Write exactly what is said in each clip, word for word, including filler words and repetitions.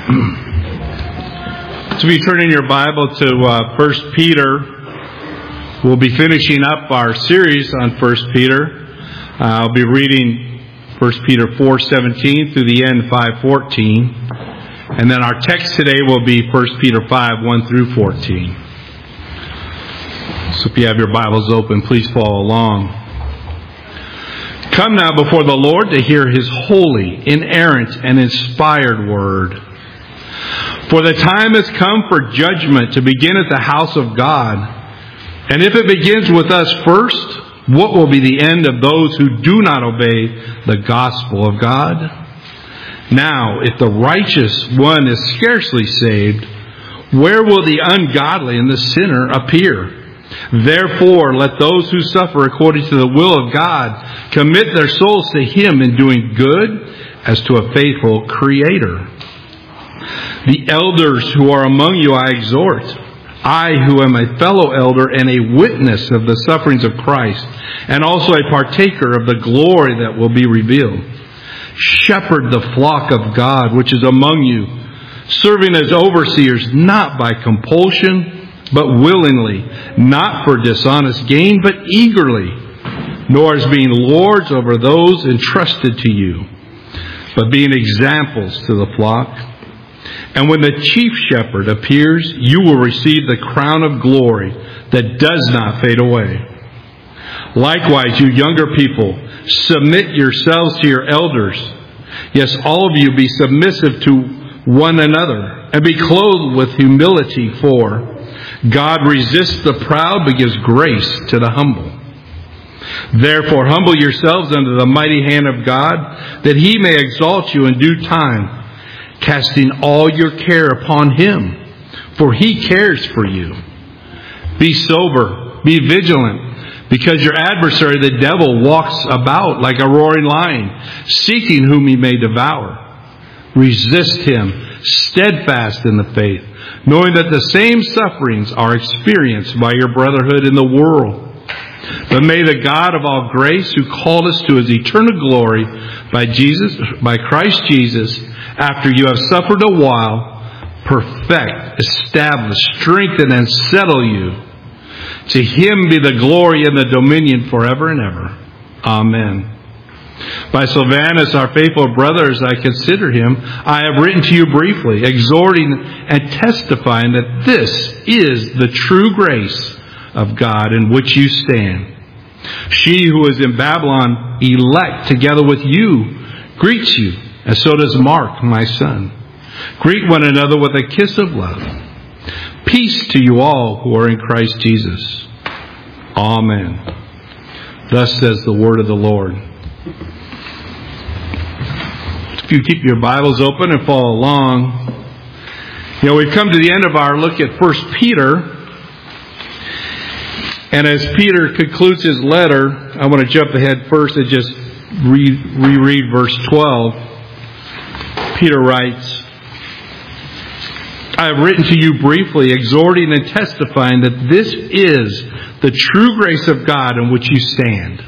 So if you turn in your Bible to uh, First Peter, we'll be finishing up our series on First Peter. Uh, I'll be reading First Peter four seventeen through the end, five fourteen. And then our text today will be First Peter five, one through fourteen. So if you have your Bibles open, please follow along. Come now before the Lord to hear His holy, inerrant, and inspired word. For the time has come for judgment to begin at the house of God. And if it begins with us first, what will be the end of those who do not obey the gospel of God? Now, if the righteous one is scarcely saved, where will the ungodly and the sinner appear? Therefore, let those who suffer according to the will of God commit their souls to Him in doing good as to a faithful Creator. The elders who are among you I exhort, I who am a fellow elder and a witness of the sufferings of Christ, and also a partaker of the glory that will be revealed. Shepherd the flock of God which is among you, serving as overseers, not by compulsion, but willingly, not for dishonest gain, but eagerly, nor as being lords over those entrusted to you, but being examples to the flock. And when the chief shepherd appears, you will receive the crown of glory that does not fade away. Likewise, you younger people, submit yourselves to your elders. Yes, all of you be submissive to one another, and be clothed with humility, for God resists the proud, but gives grace to the humble. Therefore, humble yourselves under the mighty hand of God, that He may exalt you in due time, casting all your care upon Him, for He cares for you. Be sober, be vigilant, because your adversary, the devil, walks about like a roaring lion, seeking whom he may devour. Resist him, steadfast in the faith, knowing that the same sufferings are experienced by your brotherhood in the world. But may the God of all grace, who called us to His eternal glory by Jesus, by Christ Jesus, after you have suffered a while, perfect, establish, strengthen, and settle you. To Him be the glory and the dominion forever and ever. Amen. By Silvanus, our faithful brother, as I consider him, I have written to you briefly, exhorting and testifying that this is the true grace of God in which you stand. She who is in Babylon, elect together with you, greets you, and so does Mark, my son. Greet one another with a kiss of love. Peace to you all who are in Christ Jesus. Amen. Thus says the word of the Lord. If you keep your Bibles open and follow along. You know, we've come to the end of our look at First Peter. And as Peter concludes his letter, I want to jump ahead first and just re- reread verse twelve. Peter writes, I have written to you briefly, exhorting and testifying that this is the true grace of God in which you stand.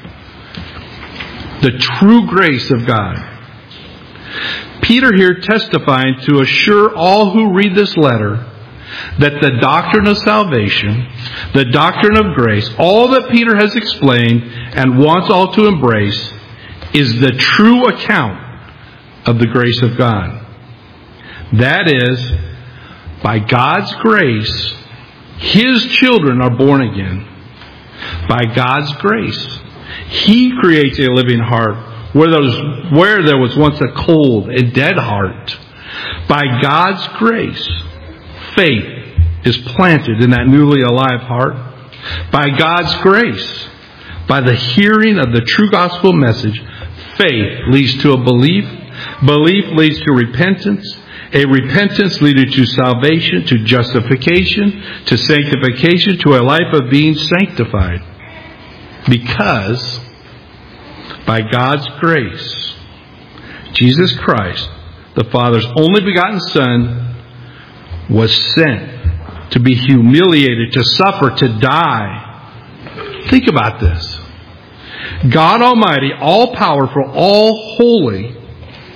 The true grace of God. Peter here testifying to assure all who read this letter that the doctrine of salvation, the doctrine of grace, all that Peter has explained and wants all to embrace, is the true account of the grace of God. That is, by God's grace, His children are born again. By God's grace, He creates a living heart where there was, where there was once a cold and dead heart. By God's grace, faith is planted in that newly alive heart. By God's grace, by the hearing of the true gospel message, faith leads to a belief. Belief leads to repentance. A repentance leading to salvation, to justification, to sanctification, to a life of being sanctified. Because by God's grace, Jesus Christ, the Father's only begotten Son, was sent to be humiliated, to suffer, to die. Think about this. God Almighty, all powerful, all holy,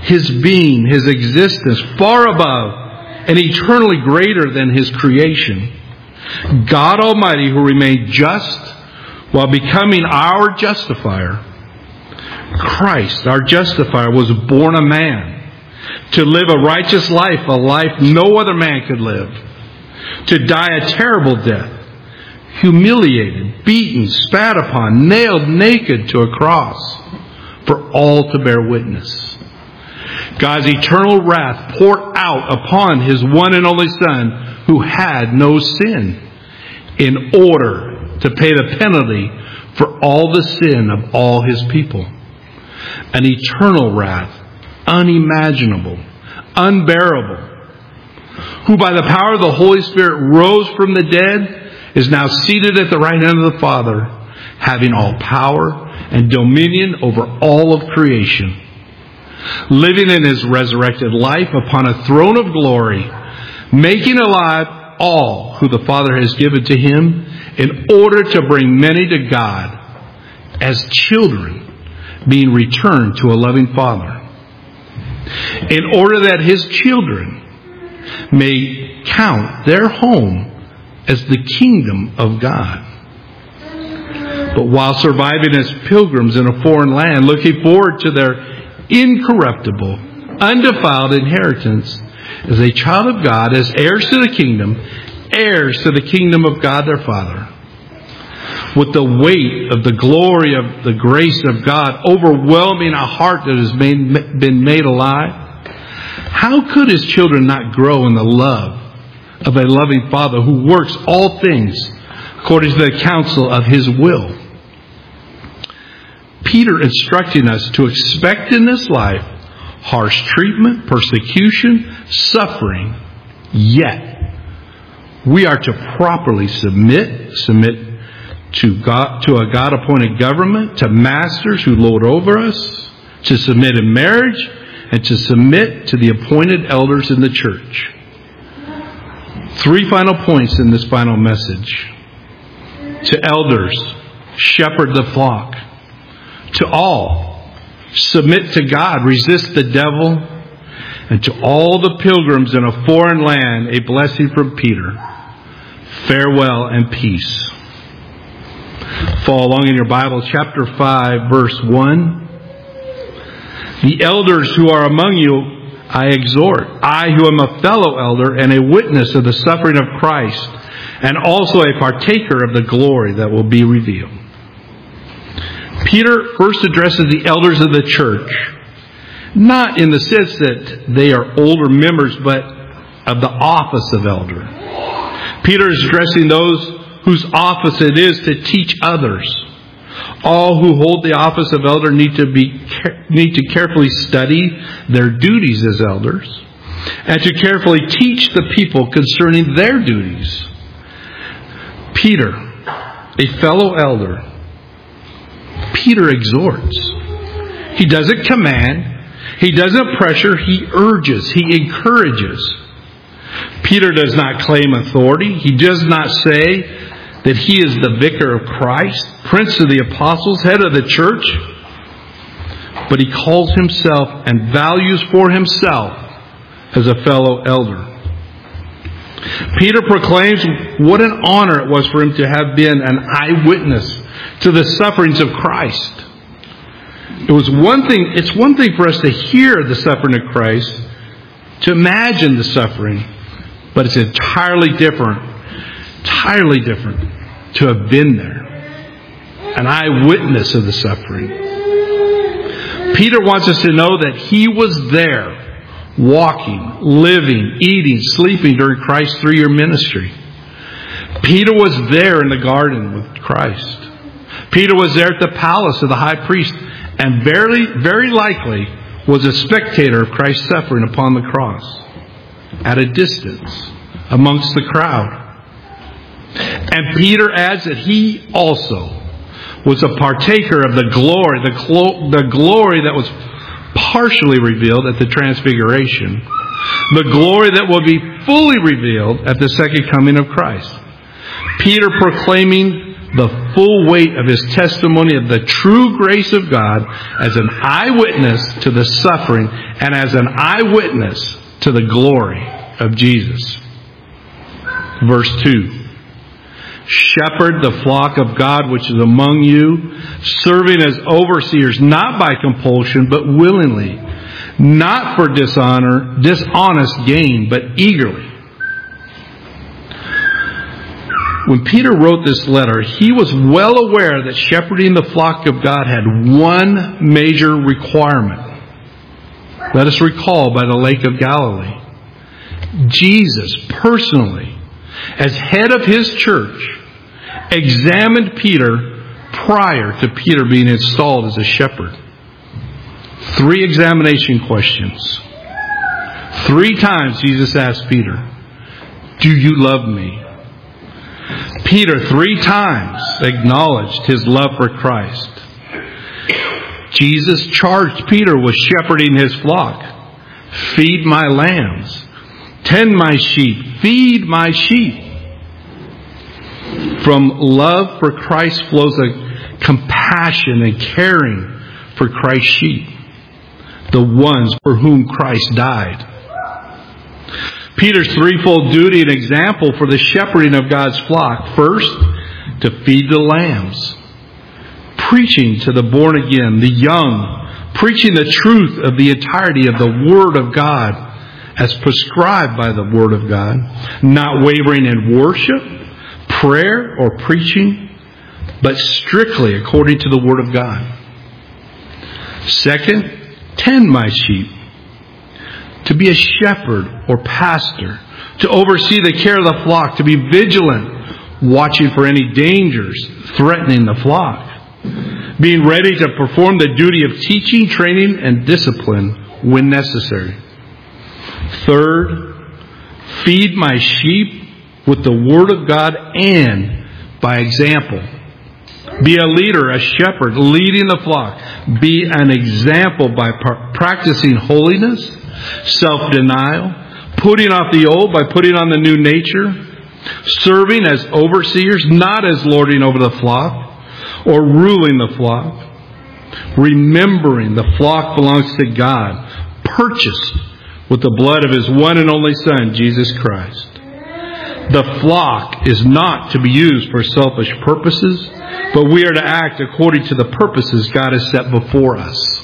His being, His existence, far above and eternally greater than His creation. God Almighty, who remained just while becoming our justifier. Christ, our justifier, was born a man to live a righteous life, a life no other man could live. To die a terrible death, humiliated, beaten, spat upon, nailed naked to a cross for all to bear witness. God's eternal wrath poured out upon His one and only Son, who had no sin, in order to pay the penalty for all the sin of all His people. An eternal wrath, unimaginable, unbearable, who by the power of the Holy Spirit rose from the dead, is now seated at the right hand of the Father, having all power and dominion over all of creation, living in His resurrected life upon a throne of glory, making alive all who the Father has given to Him, in order to bring many to God as children being returned to a loving Father, in order that His children may count their home as the kingdom of God. But while surviving as pilgrims in a foreign land, looking forward to their incorruptible, undefiled inheritance as a child of God, as heirs to the kingdom, heirs to the kingdom of God their Father. With the weight of the glory of the grace of God overwhelming a heart that has made, been made alive, how could His children not grow in the love of a loving Father who works all things according to the counsel of His will? Peter instructing us to expect in this life harsh treatment, persecution, suffering, yet we are to properly submit, submit to God, to a God-appointed government, to masters who lord over us, to submit in marriage, and to submit to the appointed elders in the church. Three final points in this final message. To elders, shepherd the flock. To all, submit to God, resist the devil. And to all the pilgrims in a foreign land, a blessing from Peter. Farewell and peace. Follow along in your Bible, chapter five, verse one. The elders who are among you, I exhort, I who am a fellow elder and a witness of the suffering of Christ, and also a partaker of the glory that will be revealed. Peter first addresses the elders of the church, not in the sense that they are older members, but of the office of elder. Peter is addressing those whose office it is to teach others. All who hold the office of elder need to be need to carefully study their duties as elders and to carefully teach the people concerning their duties. Peter, a fellow elder, Peter exhorts. He doesn't command. He doesn't pressure. He urges. He encourages. Peter does not claim authority. He does not say that he is the vicar of Christ, prince of the apostles, head of the church. But he calls himself and values for himself as a fellow elder. Peter proclaims what an honor it was for him to have been an eyewitness to the sufferings of Christ. It was one thing, it's one thing for us to hear the suffering of Christ, to imagine the suffering, but it's entirely different, entirely different to have been there. An eyewitness of the suffering. Peter wants us to know that he was there, walking, living, eating, sleeping during Christ's three-year ministry. Peter was there in the garden with Christ. Peter was there at the palace of the high priest, and very, very likely was a spectator of Christ's suffering upon the cross, at a distance, amongst the crowd. And Peter adds that he also was a partaker of the glory, the, glo- the glory that was partially revealed at the transfiguration, the glory that will be fully revealed at the second coming of Christ. Peter proclaiming the full weight of his testimony of the true grace of God as an eyewitness to the suffering and as an eyewitness to the glory of Jesus. Verse two. Shepherd the flock of God which is among you, serving as overseers, not by compulsion, but willingly, not for dishonor, dishonest gain, but eagerly. When Peter wrote this letter, he was well aware that shepherding the flock of God had one major requirement. Let us recall by the Lake of Galilee. Jesus personally, as head of his church, examined Peter prior to Peter being installed as a shepherd. Three examination questions. Three times Jesus asked Peter, "Do you love me?" Peter three times acknowledged his love for Christ. Jesus charged Peter with shepherding his flock. Feed my lambs. Tend my sheep. Feed my sheep. From love for Christ flows a compassion and caring for Christ's sheep, the ones for whom Christ died. Peter's threefold duty and example for the shepherding of God's flock. First, to feed the lambs. Preaching to the born again, the young. Preaching the truth of the entirety of the Word of God as prescribed by the Word of God. Not wavering in worship, prayer, or preaching, but strictly according to the Word of God. Second, tend my sheep. To be a shepherd or pastor, to oversee the care of the flock, to be vigilant, watching for any dangers threatening the flock, being ready to perform the duty of teaching, training, and discipline when necessary. Third, feed my sheep with the Word of God and by example. Be a leader, a shepherd, leading the flock. Be an example by practicing holiness, self-denial, putting off the old by putting on the new nature, serving as overseers, not as lording over the flock or ruling the flock, remembering the flock belongs to God, purchased with the blood of His one and only Son, Jesus Christ. The flock is not to be used for selfish purposes, but we are to act according to the purposes God has set before us.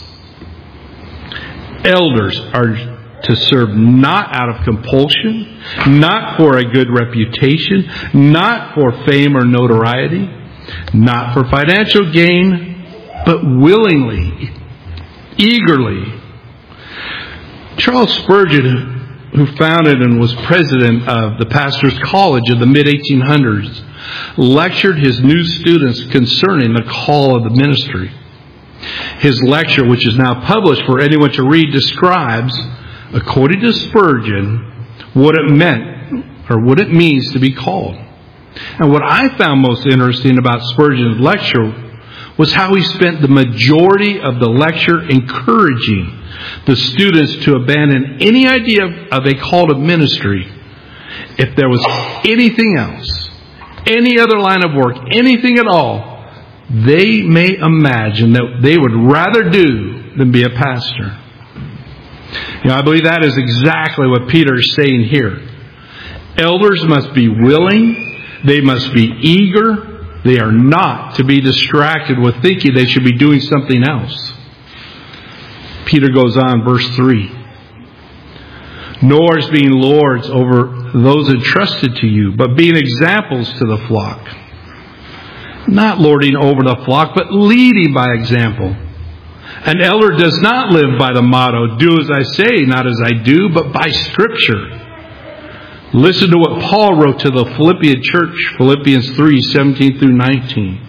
Elders are to serve not out of compulsion, not for a good reputation, not for fame or notoriety, not for financial gain, but willingly, eagerly. Charles Spurgeon, who founded and was president of the Pastors' College of the mid eighteen hundreds, lectured his new students concerning the call of the ministry. His lecture, which is now published for anyone to read, describes, according to Spurgeon, what it meant or what it means to be called. And what I found most interesting about Spurgeon's lecture was how he spent the majority of the lecture encouraging the students to abandon any idea of a call to ministry if there was anything else, any other line of work, anything at all they may imagine that they would rather do than be a pastor. You know, I believe that is exactly what Peter is saying here. Elders must be willing. They must be eager. They are not to be distracted with thinking they should be doing something else. Peter goes on, verse three. Nor as being lords over those entrusted to you, but being examples to the flock. Not lording over the flock, but leading by example. An elder does not live by the motto, do as I say, not as I do, but by Scripture. Listen to what Paul wrote to the Philippian church, Philippians three, seventeen through nineteen.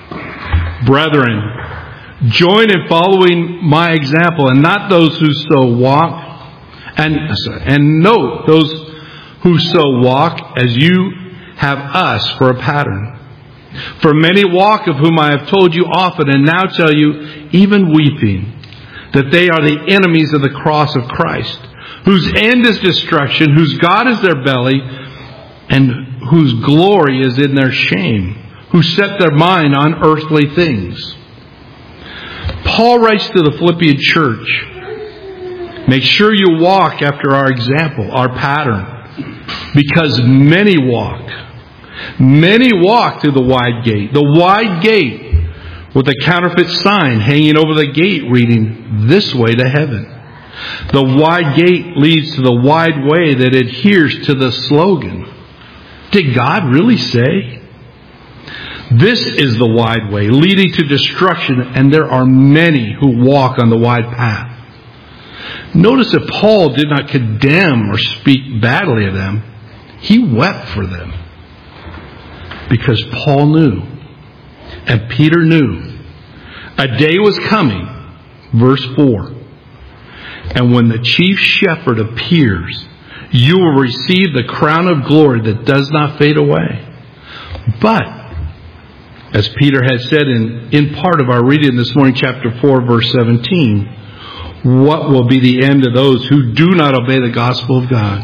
Brethren, join in following my example, and not those who so walk, and, and note those who so walk as you have us for a pattern. For many walk, of whom I have told you often, and now tell you, even weeping, that they are the enemies of the cross of Christ, whose end is destruction, whose God is their belly, and whose glory is in their shame, who set their mind on earthly things. Paul writes to the Philippian church, make sure you walk after our example, our pattern, because many walk. Many walk through the wide gate. The wide gate with a counterfeit sign hanging over the gate reading, this way to heaven. The wide gate leads to the wide way that adheres to the slogan. Did God really say? This is the wide way leading to destruction, and there are many who walk on the wide path. Notice that Paul did not condemn or speak badly of them. He wept for them. Because Paul knew, and Peter knew, a day was coming, verse four, and when the chief shepherd appears, you will receive the crown of glory that does not fade away. But, as Peter had said in, in part of our reading this morning, chapter four, verse seventeen, what will be the end of those who do not obey the gospel of God?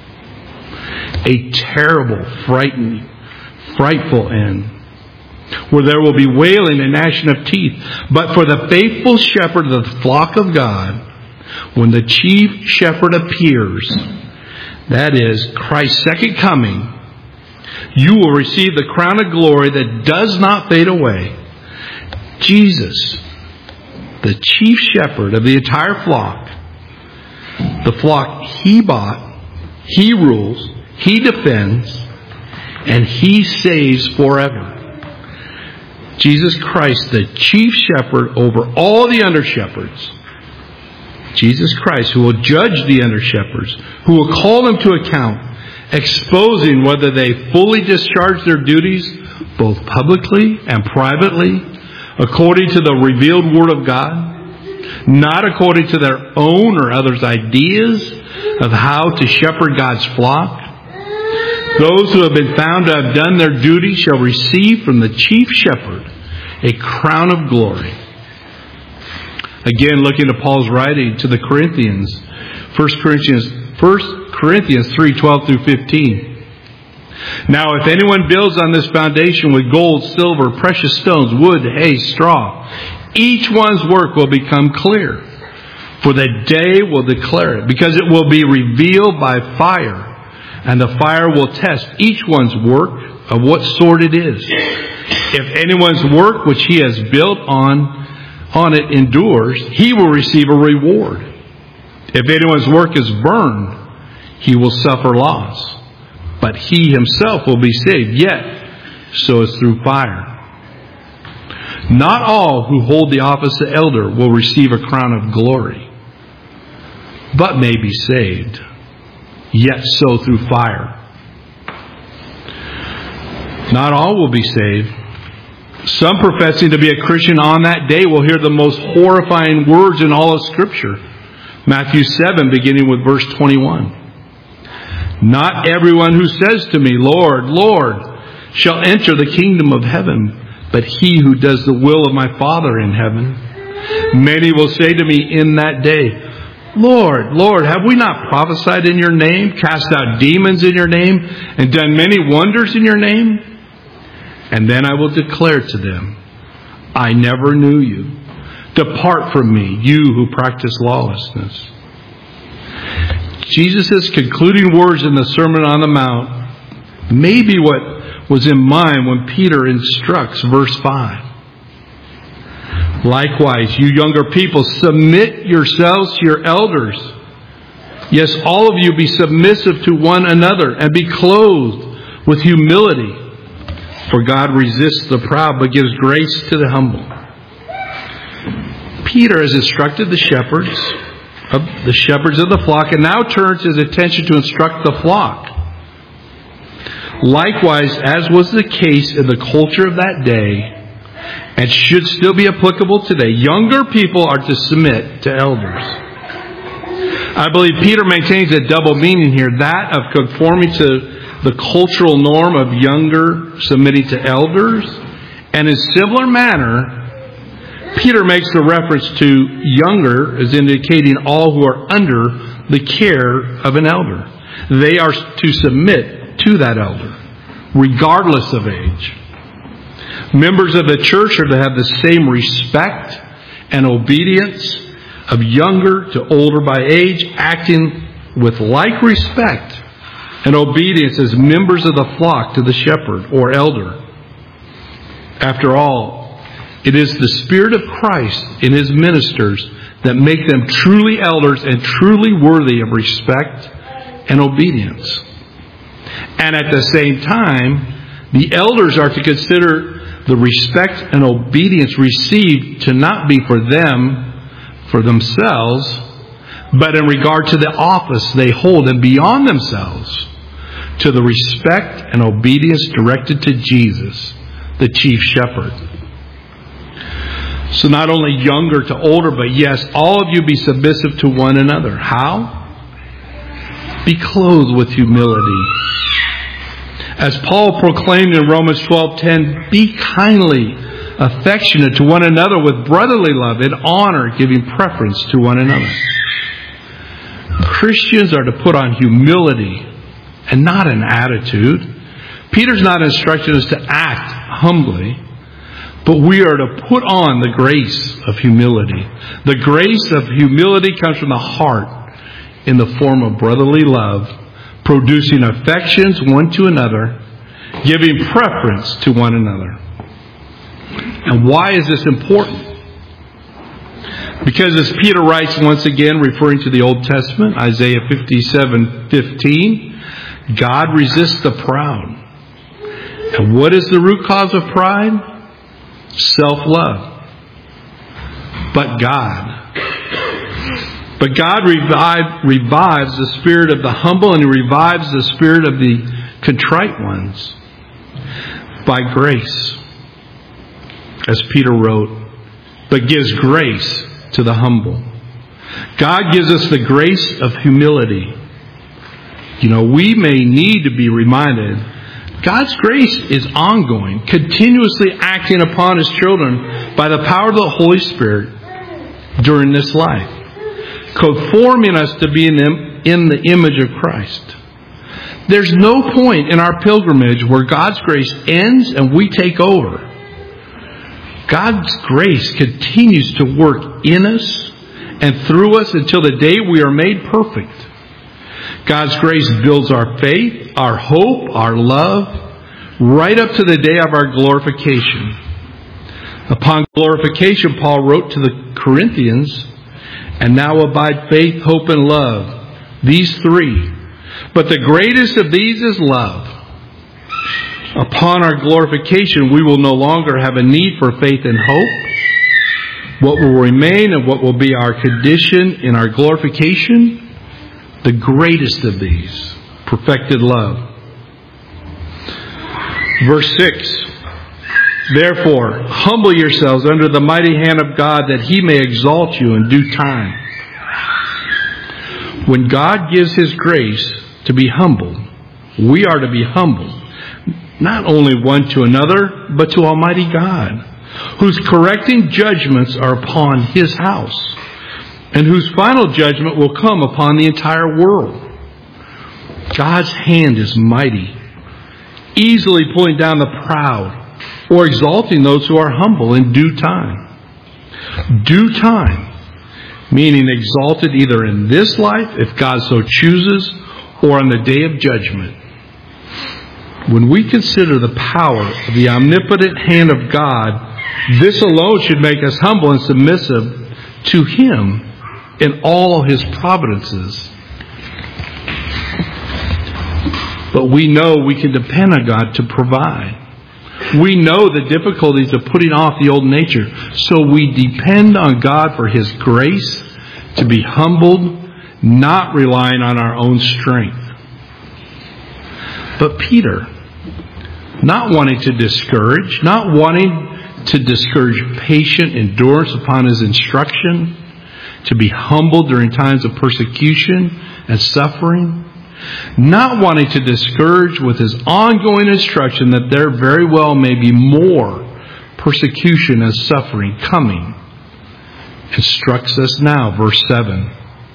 A terrible, frightening, frightful end, where there will be wailing and gnashing of teeth. But for the faithful shepherd of the flock of God, when the chief shepherd appears, that is, Christ's second coming, you will receive the crown of glory that does not fade away. Jesus, the chief shepherd of the entire flock, the flock He bought, He rules, He defends, and He saves forever. Jesus Christ, the chief shepherd over all the under-shepherds. Jesus Christ, who will judge the under-shepherds, who will call them to account, exposing whether they fully discharge their duties, both publicly and privately, according to the revealed Word of God, not according to their own or others' ideas of how to shepherd God's flock. Those who have been found to have done their duty shall receive from the chief shepherd a crown of glory. Again, looking at Paul's writing to the Corinthians, First Corinthians, First Corinthians three, twelve through fifteen. Now, if anyone builds on this foundation with gold, silver, precious stones, wood, hay, straw, each one's work will become clear, for the day will declare it, because it will be revealed by fire, and the fire will test each one's work of what sort it is. If anyone's work which he has built on on it endures, he will receive a reward. If anyone's work is burned, he will suffer loss, but he himself will be saved, yet so as through fire. Not all who hold the office of elder will receive a crown of glory, but may be saved, yet so through fire. Not all will be saved. Some professing to be a Christian on that day will hear the most horrifying words in all of Scripture. Matthew seven, beginning with verse twenty-one. Not everyone who says to me, Lord, Lord, shall enter the kingdom of heaven, but he who does the will of my Father in heaven. Many will say to me in that day, Lord, Lord, have we not prophesied in your name, cast out demons in your name, and done many wonders in your name? And then I will declare to them, I never knew you. Depart from me, you who practice lawlessness. Jesus' concluding words in the Sermon on the Mount may be what was in mind when Peter instructs verse five. Likewise, you younger people, submit yourselves to your elders. Yes, all of you be submissive to one another and be clothed with humility. For God resists the proud, but gives grace to the humble. Peter has instructed the shepherds of the shepherds of the flock, and now turns his attention to instruct the flock. Likewise, as was the case in the culture of that day, and should still be applicable today, younger people are to submit to elders. I believe Peter maintains a double meaning here, that of conforming to the cultural norm of younger submitting to elders, and in similar manner, Peter makes the reference to younger as indicating all who are under the care of an elder. They are to submit to that elder, regardless of age. Members of the church are to have the same respect and obedience of younger to older by age, acting with like respect and obedience as members of the flock to the shepherd or elder. After all, it is the Spirit of Christ in His ministers that make them truly elders and truly worthy of respect and obedience. And at the same time, the elders are to consider the respect and obedience received to not be for them, for themselves, but in regard to the office they hold and beyond themselves, to the respect and obedience directed to Jesus, the chief shepherd. So not only younger to older, but yes, all of you be submissive to one another. How? Be clothed with humility. As Paul proclaimed in Romans twelve ten, be kindly affectionate to one another with brotherly love and honor, giving preference to one another. Christians are to put on humility and not an attitude. Peter's not instructing us to act humbly, but we are to put on the grace of humility. The grace of humility comes from the heart in the form of brotherly love, producing affections one to another, giving preference to one another. And why is this important? Because as Peter writes once again, referring to the Old Testament, Isaiah fifty-seven fifteen, God resists the proud. And what is the root cause of pride? Self-love. But God. But God revive, revives the spirit of the humble, and He revives the spirit of the contrite ones by grace. As Peter wrote, but gives grace to the humble. God gives us the grace of humility. You know, we may need to be reminded God's grace is ongoing, continuously acting upon His children by the power of the Holy Spirit during this life, conforming us to be in the image of Christ. There's no point in our pilgrimage where God's grace ends and we take over. God's grace continues to work in us and through us until the day we are made perfect. God's grace builds our faith, our hope, our love, right up to the day of our glorification. Upon glorification, Paul wrote to the Corinthians, and now abide faith, hope, and love. These three. But the greatest of these is love. Upon our glorification, we will no longer have a need for faith and hope. What will remain and what will be our condition in our glorification? The greatest of these, perfected love. Verse six. Therefore, humble yourselves under the mighty hand of God, that He may exalt you in due time. When God gives His grace to be humbled, we are to be humbled, not only one to another, but to Almighty God, whose correcting judgments are upon His house, and whose final judgment will come upon the entire world. God's hand is mighty, easily pulling down the proud, or exalting those who are humble in due time. Due time, meaning exalted either in this life, if God so chooses, or on the day of judgment. When we consider the power of the omnipotent hand of God, this alone should make us humble and submissive to Him in all His providences. But we know we can depend on God to provide. We know the difficulties of putting off the old nature, so we depend on God for His grace to be humbled, not relying on our own strength. But Peter, not wanting to discourage, not wanting to discourage patient endurance upon his instruction, to be humble during times of persecution and suffering, not wanting to discourage with his ongoing instruction that there very well may be more persecution and suffering coming, instructs us now, verse seven,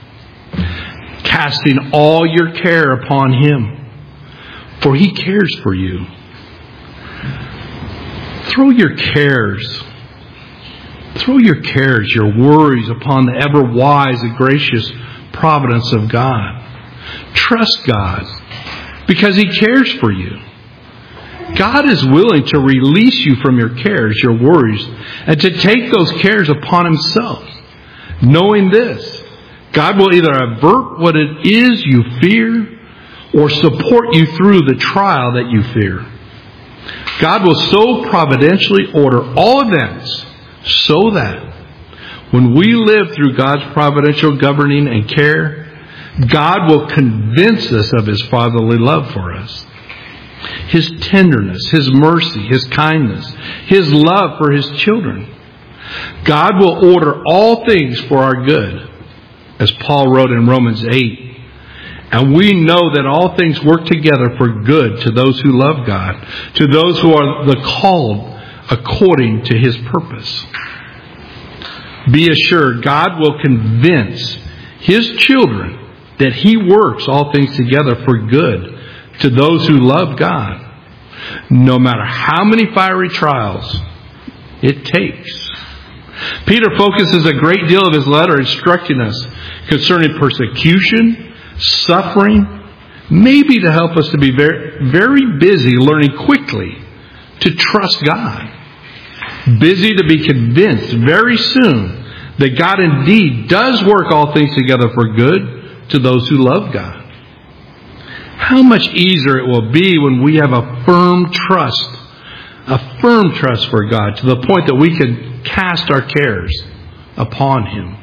casting all your care upon Him, for He cares for you. Throw your cares, throw your cares, your worries upon the ever-wise and gracious providence of God. Trust God because He cares for you. God is willing to release you from your cares, your worries, and to take those cares upon Himself. Knowing this, God will either avert what it is you fear or support you through the trial that you fear. God will so providentially order all events so that when we live through God's providential governing and care, God will convince us of His fatherly love for us. His tenderness, His mercy, His kindness, His love for His children. God will order all things for our good, as Paul wrote in Romans eight. And we know that all things work together for good to those who love God, to those who are the called according to His purpose. Be assured, God will convince His children that He works all things together for good to those who love God, no matter how many fiery trials it takes. Peter focuses a great deal of his letter instructing us concerning persecution, suffering, maybe to help us to be very, very busy learning quickly to trust God. Busy to be convinced very soon that God indeed does work all things together for good to those who love God. How much easier it will be when we have a firm trust, a firm trust for God, to the point that we can cast our cares upon Him.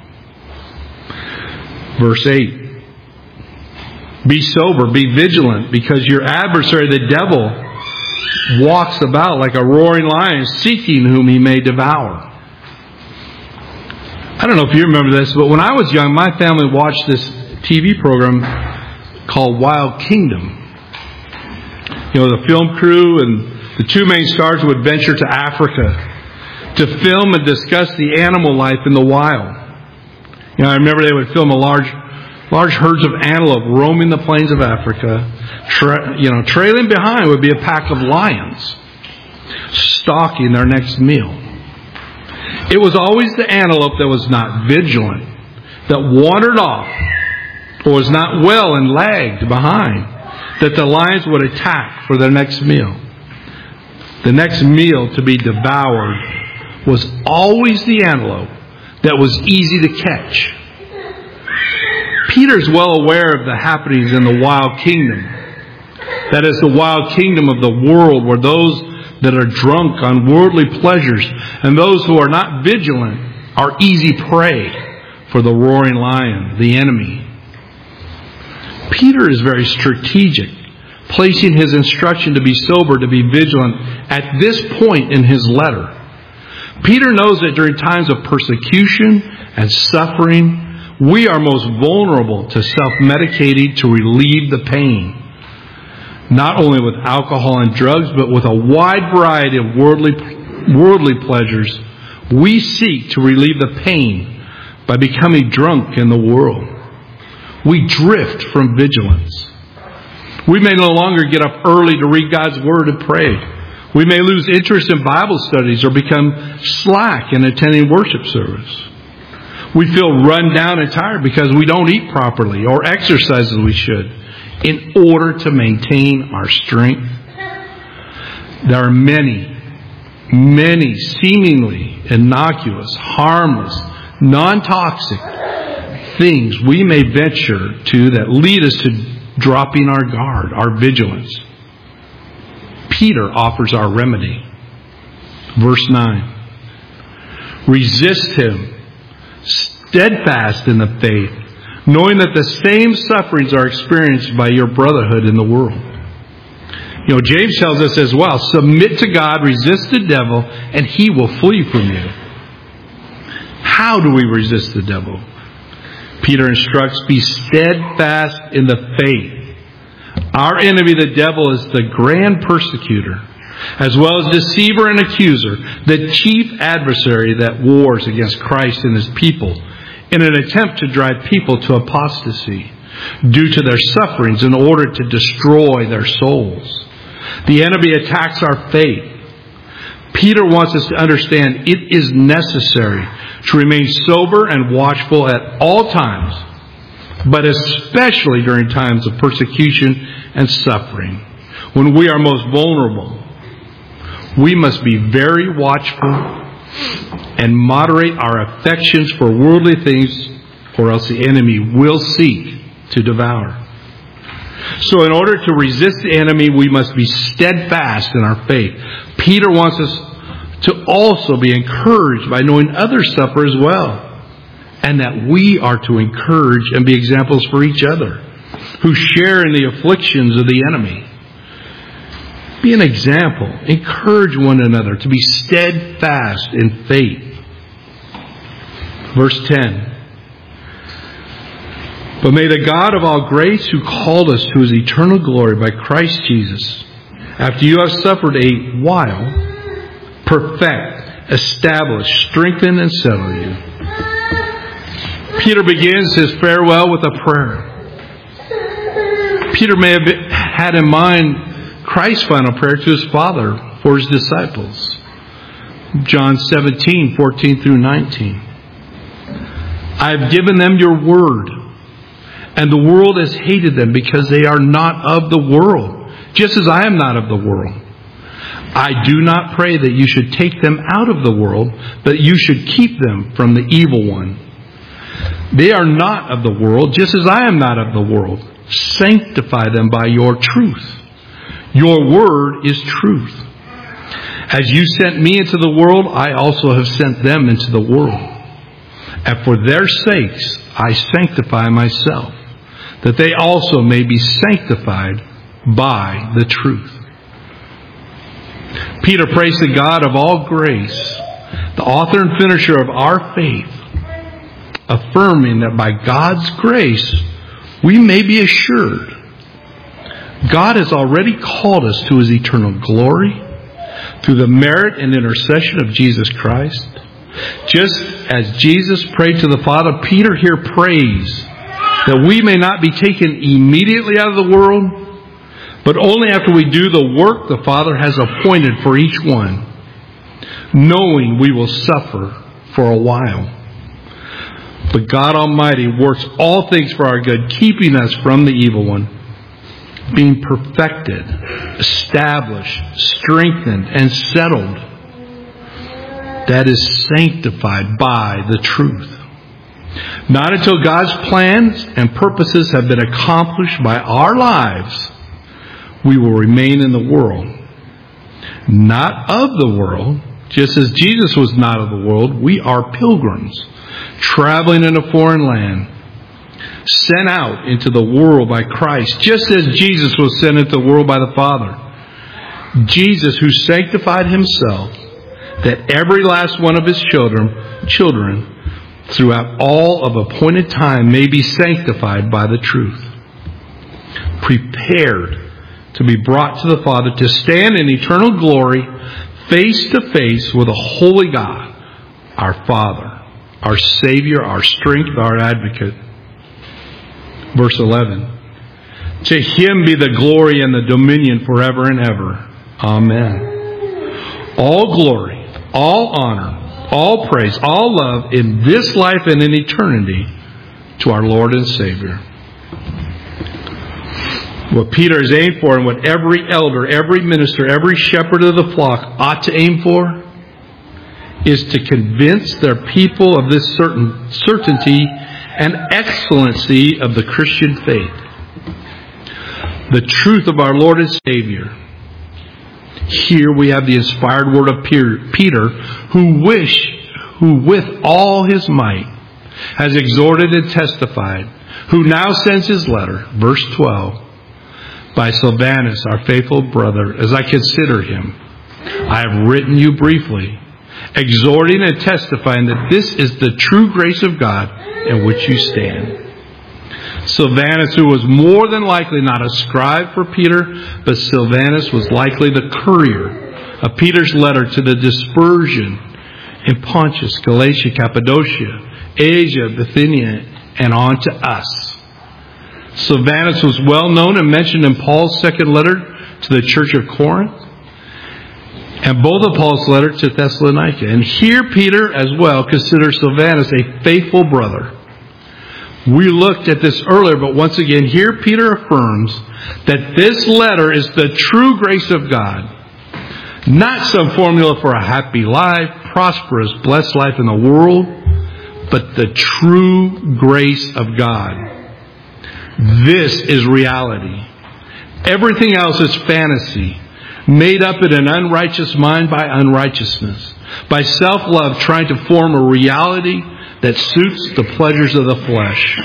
Verse eight. Be sober, be vigilant, because your adversary, the devil, walks about like a roaring lion, seeking whom he may devour. I don't know if you remember this, but when I was young, my family watched this T V program called Wild Kingdom. You know, the film crew and the two main stars would venture to Africa to film and discuss the animal life in the wild. You know, I remember they would film a large, large herds of antelope roaming the plains of Africa. Tra- you know, trailing behind would be a pack of lions stalking their next meal. It was always the antelope that was not vigilant, that wandered off, or was not well and lagged behind, that the lions would attack for their next meal. The next meal to be devoured was always the antelope that was easy to catch. Peter is well aware of the happenings in the wild kingdom. That is the wild kingdom of the world, where those that are drunk on worldly pleasures and those who are not vigilant are easy prey for the roaring lion, the enemy. Peter is very strategic, placing his instruction to be sober, to be vigilant at this point in his letter. Peter knows that during times of persecution and suffering, we are most vulnerable to self-medicating to relieve the pain. Not only with alcohol and drugs, but with a wide variety of worldly, worldly pleasures, we seek to relieve the pain by becoming drunk in the world. We drift from vigilance. We may no longer get up early to read God's Word and pray. We may lose interest in Bible studies or become slack in attending worship service. We feel run down and tired because we don't eat properly or exercise as we should in order to maintain our strength. There are many, many seemingly innocuous, harmless, non-toxic things we may venture to that lead us to dropping our guard, our vigilance. Peter offers our remedy. Verse nine. Resist him, steadfast in the faith, knowing that the same sufferings are experienced by your brotherhood in the world. You know, James tells us as well, submit to God, resist the devil, and he will flee from you. How do we resist the devil? Peter instructs, be steadfast in the faith. Our enemy, the devil, is the grand persecutor, as well as deceiver and accuser, the chief adversary that wars against Christ and His people in an attempt to drive people to apostasy due to their sufferings in order to destroy their souls. The enemy attacks our faith. Peter wants us to understand it is necessary to remain sober and watchful at all times, but especially during times of persecution and suffering, when we are most vulnerable. We must be very watchful and moderate our affections for worldly things, or else the enemy will seek to devour. So in order to resist the enemy, we must be steadfast in our faith. Peter wants us to also be encouraged by knowing others suffer as well, and that we are to encourage and be examples for each other who share in the afflictions of the enemy. Be an example. Encourage one another to be steadfast in faith. Verse ten. But may the God of all grace, who called us to His eternal glory by Christ Jesus, after you have suffered a while, perfect, establish, strengthen, and settle you. Peter begins his farewell with a prayer. Peter may have had in mind Christ's final prayer to His Father for His disciples. John seventeen, fourteen through nineteen. I have given them your word, and the world has hated them because they are not of the world, just as I am not of the world. I do not pray that you should take them out of the world, but you should keep them from the evil one. They are not of the world, just as I am not of the world. Sanctify them by your truth. Your word is truth. As you sent me into the world, I also have sent them into the world. And for their sakes I sanctify myself, that they also may be sanctified by the truth. Peter prays to God of all grace, the author and finisher of our faith, affirming that by God's grace we may be assured God has already called us to His eternal glory through the merit and intercession of Jesus Christ. Just as Jesus prayed to the Father, Peter here prays that we may not be taken immediately out of the world, but only after we do the work the Father has appointed for each one, knowing we will suffer for a while. But God Almighty works all things for our good, keeping us from the evil one, being perfected, established, strengthened, and settled. That is sanctified by the truth. Not until God's plans and purposes have been accomplished by our lives, we will remain in the world. Not of the world, just as Jesus was not of the world, we are pilgrims, traveling in a foreign land, sent out into the world by Christ, just as Jesus was sent into the world by the Father. Jesus, who sanctified Himself, that every last one of His children, children, throughout all of appointed time may be sanctified by the truth, prepared to be brought to the Father, to stand in eternal glory, face to face with a holy God, our Father, our Savior, our strength, our advocate. Verse eleven. To Him be the glory and the dominion forever and ever. Amen. All glory, all honor, all praise, all love in this life and in eternity to our Lord and Savior. What Peter is aimed for, and what every elder, every minister, every shepherd of the flock ought to aim for, is to convince their people of this certain certainty and excellency of the Christian faith. The truth of our Lord and Savior. Here we have the inspired word of Peter, who wish, who with all his might has exhorted and testified, who now sends his letter, verse twelve, by Silvanus, our faithful brother, as I consider him. I have written you briefly, exhorting and testifying that this is the true grace of God in which you stand. Silvanus, who was more than likely not a scribe for Peter, but Silvanus was likely the courier of Peter's letter to the dispersion in Pontus, Galatia, Cappadocia, Asia, Bithynia, and on to us. Silvanus was well known and mentioned in Paul's second letter to the church of Corinth. and both of Paul's letters to Thessalonica. And here Peter as well considers Silvanus a faithful brother. We looked at this earlier, but once again, here Peter affirms that this letter is the true grace of God. Not some formula for a happy life, prosperous, blessed life in the world, but the true grace of God. This is reality. Everything else is fantasy, made up in an unrighteous mind by unrighteousness, by self-love trying to form a reality that suits the pleasures of the flesh.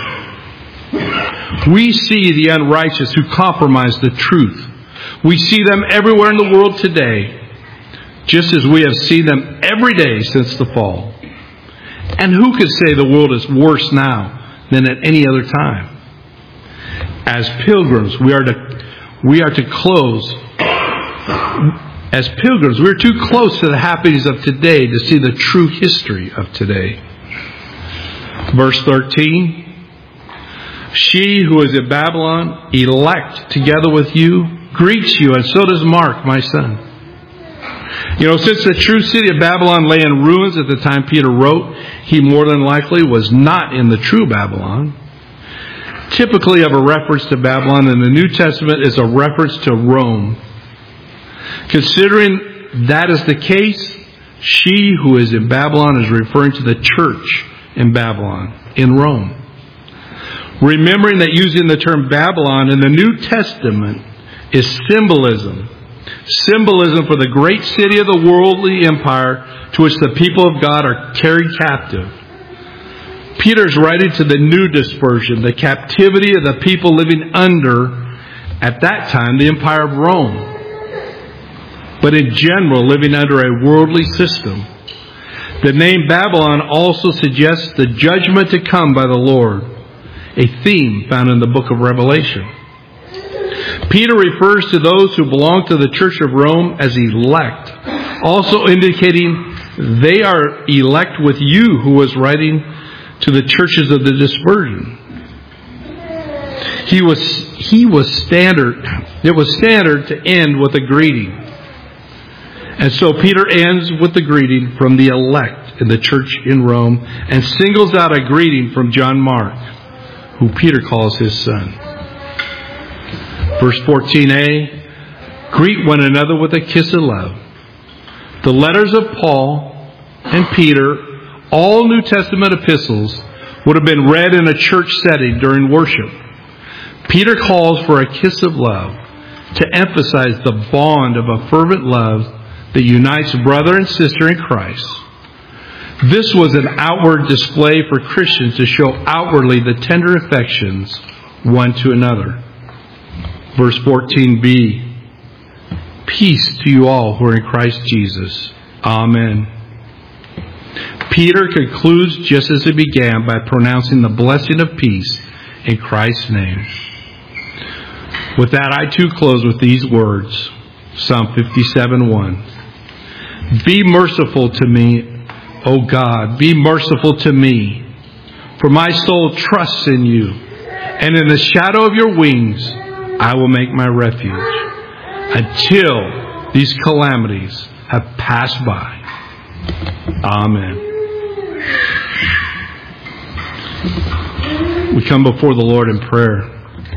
We see the unrighteous who compromise the truth. We see them everywhere in the world today, just as we have seen them every day since the fall. And who could say the world is worse now than at any other time? As pilgrims, we are to we are to close. As pilgrims, we are too close to the happenings of today to see the true history of today. Verse thirteen. She who is at Babylon, elect together with you, greets you, and so does Mark, my son. You know, since the true city of Babylon lay in ruins at the time Peter wrote, he more than likely was not in the true Babylon. Typically of a reference to Babylon in the New Testament is a reference to Rome. Considering that is the case, she who is in Babylon is referring to the church in Babylon, in Rome. Remembering that using the term Babylon in the New Testament is symbolism. Symbolism for the great city of the worldly empire to which the people of God are carried captive. Peter's writing to the new dispersion, the captivity of the people living under, at that time, the empire of Rome. But in general, living under a worldly system. The name Babylon also suggests the judgment to come by the Lord, a theme found in the book of Revelation. Peter refers to those who belong to the Church of Rome as elect, also indicating they are elect with you who was writing to the churches of the dispersion. He was he was standard. It was standard to end with a greeting. And so Peter ends with the greeting from the elect in the church in Rome and singles out a greeting from John Mark, who Peter calls his son. Verse fourteen a, greet one another with a kiss of love. The letters of Paul and Peter, all New Testament epistles, would have been read in a church setting during worship. Peter calls for a kiss of love to emphasize the bond of a fervent love that unites brother and sister in Christ. This was an outward display for Christians to show outwardly the tender affections one to another. Verse fourteen b, peace to you all who are in Christ Jesus. Amen. Peter concludes just as he began by pronouncing the blessing of peace in Christ's name. With that, I too close with these words. Psalm fifty-seven one. Be merciful to me, O God, be merciful to me, for my soul trusts in you, and in the shadow of your wings I will make my refuge, until these calamities have passed by. Amen. We come before the Lord in prayer.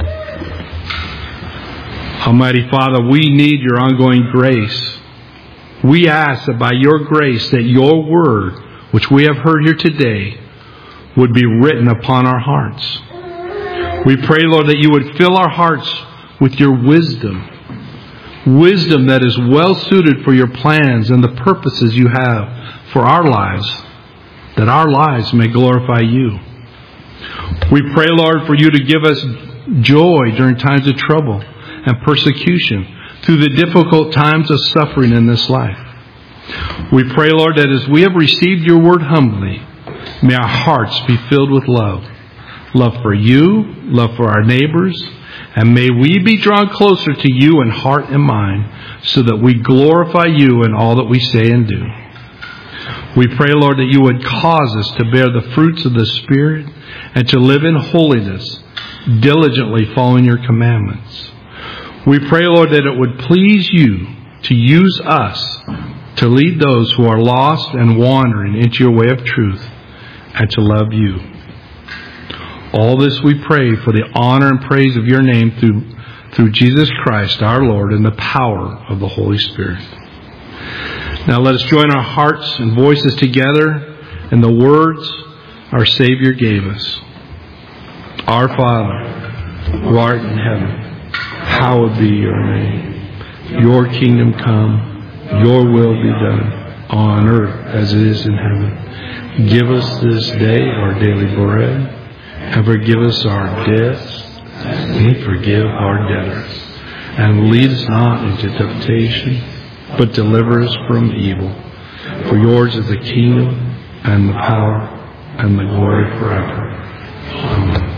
Almighty Father, we need your ongoing grace. We ask that by your grace that your word, which we have heard here today, would be written upon our hearts. We pray, Lord, that you would fill our hearts with your wisdom. Wisdom that is well suited for your plans and the purposes you have for our lives, that our lives may glorify you. We pray, Lord, for you to give us joy during times of trouble and persecution, through the difficult times of suffering in this life. We pray, Lord, that as we have received your word humbly, may our hearts be filled with love. Love for you, love for our neighbors, and may we be drawn closer to you in heart and mind, so that we glorify you in all that we say and do. We pray, Lord, that you would cause us to bear the fruits of the Spirit and to live in holiness, diligently following your commandments. We pray, Lord, that it would please you to use us to lead those who are lost and wandering into your way of truth, and to love you. All this we pray for the honor and praise of your name through, through Jesus Christ our Lord and the power of the Holy Spirit. Now let us join our hearts and voices together in the words our Savior gave us. Our Father, who art in heaven, hallowed be your name. Your kingdom come, your will be done, on earth as it is in heaven. Give us this day our daily bread, and forgive us our debts, and we forgive our debtors. And lead us not into temptation, but deliver us from evil. For yours is the kingdom, and the power, and the glory forever. Amen.